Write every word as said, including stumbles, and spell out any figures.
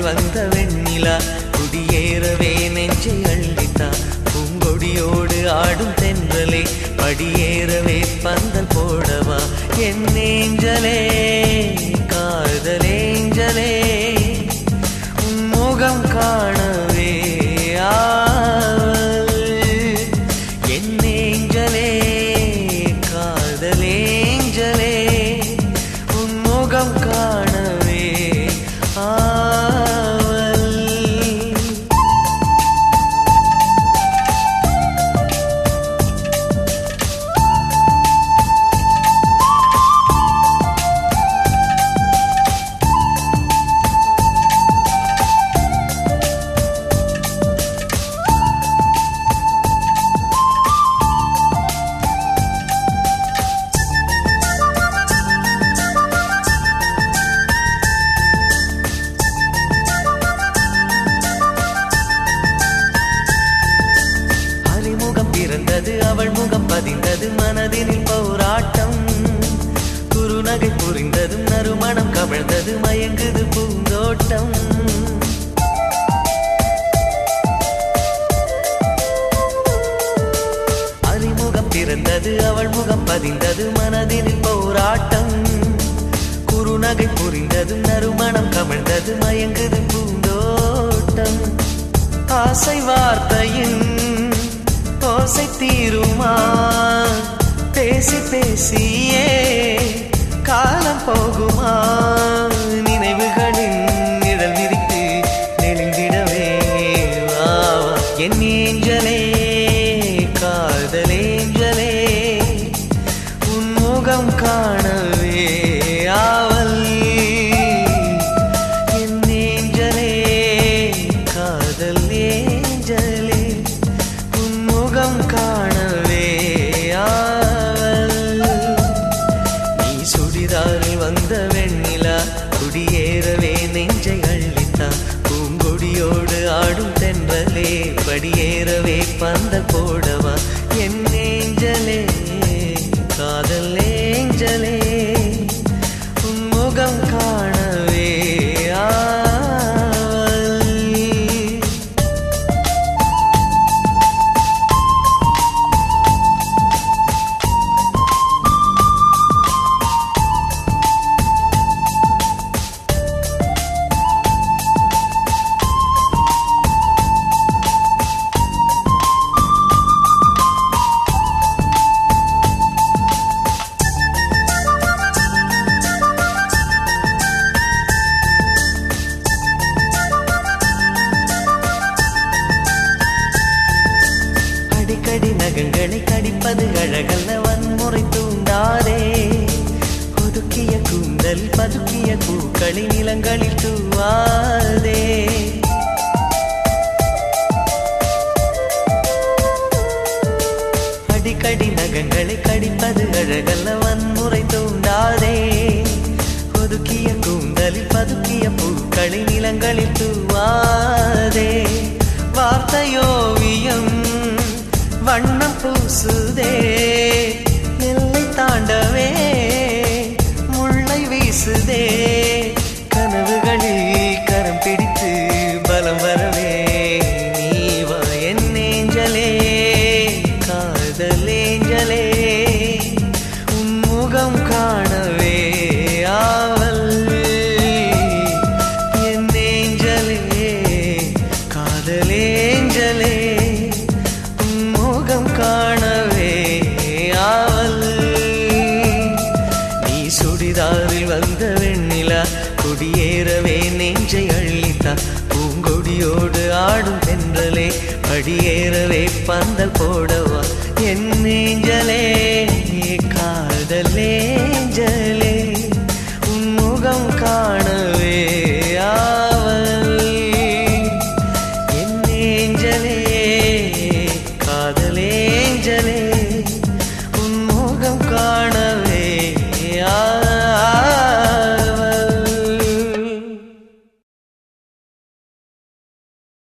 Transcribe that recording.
சுடிதாரில் வந்த வெண்ணிலா குடியேறவே நெஞ்சை அள்ளித்தா. பூங்கொடியோடு ஆடும் தென்றலே படியேறவே பந்தல் போடவா. என் ஏஞ்சலே காதலேஞ்சலே உன் முகம் காணவே ஆவல். என் ஏஞ்சலே காதலேஞ்சலே உன் முகம் காணவே ஆவல். பிறந்தது அவள் முகம் பதிந்தது மனதினில் போராட்டம். குறுநகை புரிந்ததும் நறுமணம் கவிழ்ந்தது மயங்குது பூந்தோட்டம். அறிமுகம் பிறந்தது அவள் முகம் பதிந்தது மனதினில் போராட்டம். குறுநகை புரிந்ததும் நறுமணம் கவிழ்ந்தது மயங்குது பூந்தோட்டம். ஆசை வார்த்தையின் ஓசை தீருமா பேசி பேசியே காலம் போகுமா. நினைவுகளின் நிழல் விரித்து நெளிந்திடவே வா. என் ஏஞ்சலே காதலேஞ்சலே உன் முகம் காணவே ஆவல். என் ஏஞ்சலே காதலேஞ்சலே முகம் காணவே ஆவல். நீ சுடிதாரில் வந்த வெண்ணிலா குடியேறவே நெஞ்சை அள்ளித்தா. பூங்கொடியோடு ஆடும் தென்றலே படியேறவே பந்தல் போடவா. என் ஏஞ்சலே காதலேஞ்சலே உன் முகம் காணவே ஆவல். அடிக்கடி நகங்களை கடிப்பது அழகல்ல வன்முறை தூண்டாதே. ஒதுக்கிய கூந்தல் பதுக்கிய பூக்களை நிலங்களில் தூவாதே. அடிக்கடி நகங்களை கடிப்பது அழகல்ல வன்முறை தூண்டாதே. ஒதுக்கிய கூந்தலில் பதுக்கிய பூக்களை நிலங்களில் தூவாதே. வார்த்தையோவியம் வண்ணம் பூசுதே எல்லை தாண்டவே முல்லை வீசுதே. கனவுகளில் கரம் பிடித்து பலம் வரவே நீவா. என் ஏஞ்சலே காதலேஞ்சலே உன் முகம் காணவே ஆவல். என் ஏஞ்சலே காதலேஞ்சலே காணவே ஆவல். நீ சுடிதாரில் வந்த வெண்ணிலா குடியேறவே நெஞ்சை அள்ளித்தா. பூங்கொடியோடு ஆடும் தென்றலே படியேறவே பந்தல் போடவா. என் ஏஞ்சலே